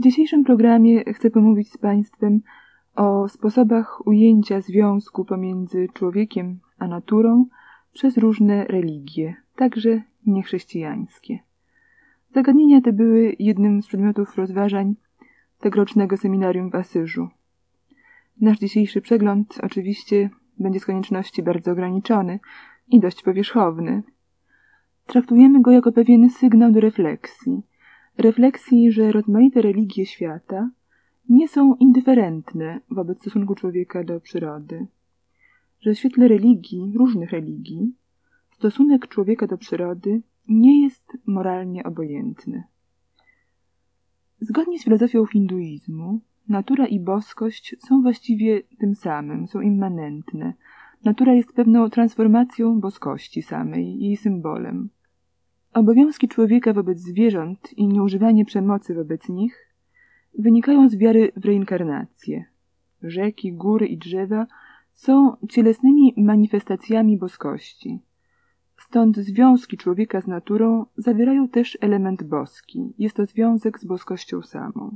W dzisiejszym programie chcę pomówić z Państwem o sposobach ujęcia związku pomiędzy człowiekiem a naturą przez różne religie, także niechrześcijańskie. Zagadnienia te były jednym z przedmiotów rozważań tegorocznego seminarium w Asyżu. Nasz dzisiejszy przegląd oczywiście będzie z konieczności bardzo ograniczony i dość powierzchowny. Traktujemy go jako pewien sygnał do refleksji, że rozmaite religie świata nie są indyferentne wobec stosunku człowieka do przyrody, że w świetle różnych religii, stosunek człowieka do przyrody nie jest moralnie obojętny. Zgodnie z filozofią hinduizmu, natura i boskość są właściwie tym samym, są immanentne. Natura jest pewną transformacją boskości samej, jej symbolem. Obowiązki człowieka wobec zwierząt i nieużywanie przemocy wobec nich wynikają z wiary w reinkarnację. Rzeki, góry i drzewa są cielesnymi manifestacjami boskości. Stąd związki człowieka z naturą zawierają też element boski. Jest to związek z boskością samą.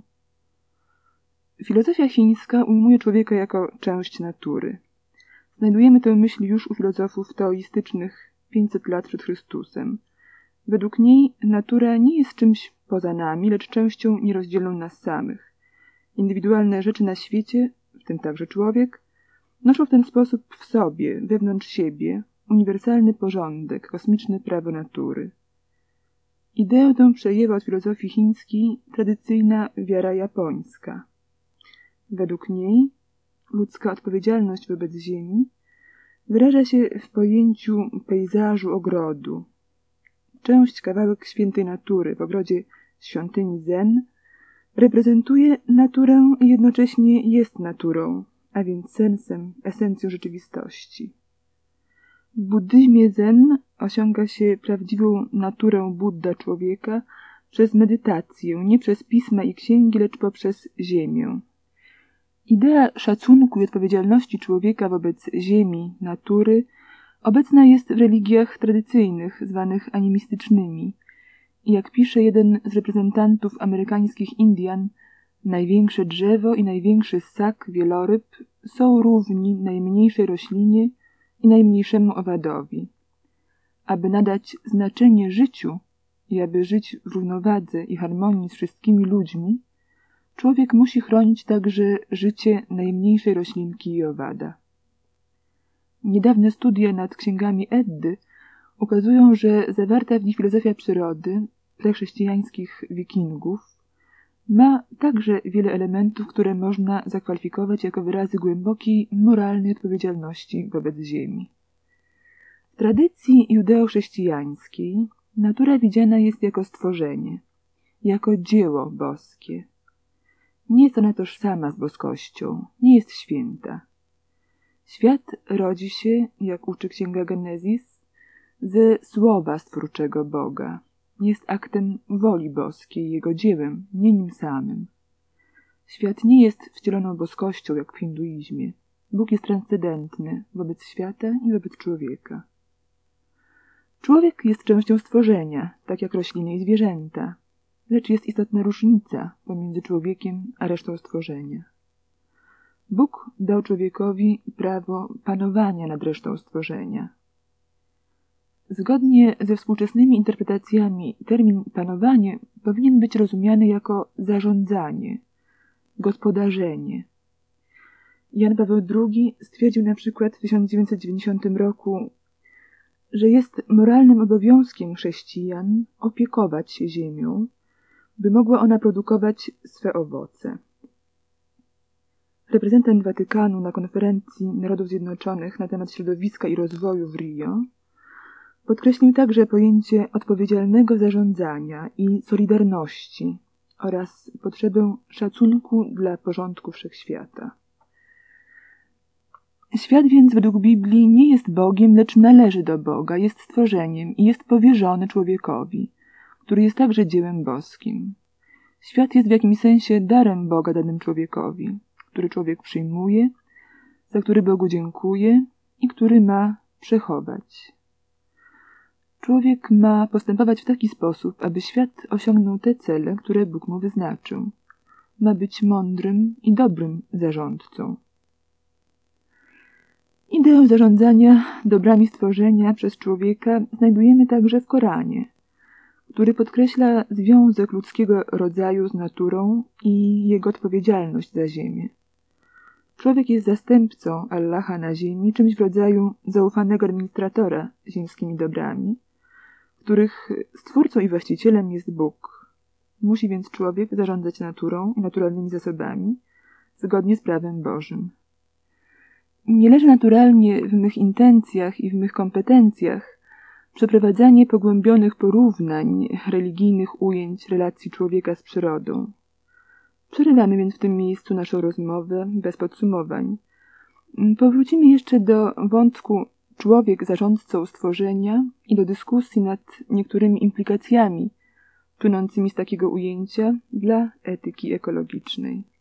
Filozofia chińska ujmuje człowieka jako część natury. Znajdujemy tę myśl już u filozofów teoistycznych 500 lat przed Chrystusem. Według niej natura nie jest czymś poza nami, lecz częścią nierozdzielną nas samych. Indywidualne rzeczy na świecie, w tym także człowiek, noszą w ten sposób w sobie, wewnątrz siebie, uniwersalny porządek, kosmiczne prawo natury. Ideę tę przejęła od filozofii chińskiej tradycyjna wiara japońska. Według niej ludzka odpowiedzialność wobec ziemi wyraża się w pojęciu pejzażu ogrodu. Kawałek świętej natury w ogrodzie świątyni Zen reprezentuje naturę i jednocześnie jest naturą, a więc sensem, esencją rzeczywistości. W buddyzmie Zen osiąga się prawdziwą naturę Budda człowieka przez medytację, nie przez pisma i księgi, lecz poprzez ziemię. Idea szacunku i odpowiedzialności człowieka wobec ziemi, natury obecna jest w religiach tradycyjnych, zwanych animistycznymi. I jak pisze jeden z reprezentantów amerykańskich Indian, największe drzewo i największy ssak, wieloryb, są równi najmniejszej roślinie i najmniejszemu owadowi. Aby nadać znaczenie życiu i aby żyć w równowadze i harmonii z wszystkimi ludźmi, człowiek musi chronić także życie najmniejszej roślinki i owada. Niedawne studia nad księgami Eddy ukazują, że zawarta w nich filozofia przyrody prechrześcijańskich wikingów ma także wiele elementów, które można zakwalifikować jako wyrazy głębokiej moralnej odpowiedzialności wobec ziemi. W tradycji judeo-chrześcijańskiej natura widziana jest jako stworzenie, jako dzieło boskie. Nie jest ona tożsama z boskością, nie jest święta. Świat rodzi się, jak uczy Księga Genezis, ze słowa stwórczego Boga. Jest aktem woli boskiej, jego dziełem, nie nim samym. Świat nie jest wcieloną boskością, jak w hinduizmie. Bóg jest transcendentny wobec świata i wobec człowieka. Człowiek jest częścią stworzenia, tak jak rośliny i zwierzęta, lecz jest istotna różnica pomiędzy człowiekiem a resztą stworzenia. Bóg dał człowiekowi prawo panowania nad resztą stworzenia. Zgodnie ze współczesnymi interpretacjami termin panowanie powinien być rozumiany jako zarządzanie, gospodarzenie. Jan Paweł II stwierdził na przykład w 1990 roku, że jest moralnym obowiązkiem chrześcijan opiekować się ziemią, by mogła ona produkować swe owoce. Reprezentant Watykanu na konferencji Narodów Zjednoczonych na temat środowiska i rozwoju w Rio podkreślił także pojęcie odpowiedzialnego zarządzania i solidarności oraz potrzebę szacunku dla porządku wszechświata. Świat więc według Biblii nie jest Bogiem, lecz należy do Boga, jest stworzeniem i jest powierzony człowiekowi, który jest także dziełem boskim. Świat jest w jakimś sensie darem Boga danym człowiekowi, który człowiek przyjmuje, za który Bogu dziękuje i który ma przechować. Człowiek ma postępować w taki sposób, aby świat osiągnął te cele, które Bóg mu wyznaczył. ma być mądrym i dobrym zarządcą. Ideę zarządzania dobrami stworzenia przez człowieka znajdujemy także w Koranie, który podkreśla związek ludzkiego rodzaju z naturą i jego odpowiedzialność za ziemię. Człowiek jest zastępcą Allaha na ziemi, czymś w rodzaju zaufanego administratora ziemskimi dobrami, których stwórcą i właścicielem jest Bóg. Musi więc człowiek zarządzać naturą i naturalnymi zasobami zgodnie z prawem Bożym. Nie leży naturalnie w mych intencjach i w mych kompetencjach przeprowadzanie pogłębionych porównań religijnych ujęć relacji człowieka z przyrodą. Przerywamy więc w tym miejscu naszą rozmowę bez podsumowań. Powrócimy jeszcze do wątku człowiek zarządcą stworzenia i do dyskusji nad niektórymi implikacjami płynącymi z takiego ujęcia dla etyki ekologicznej.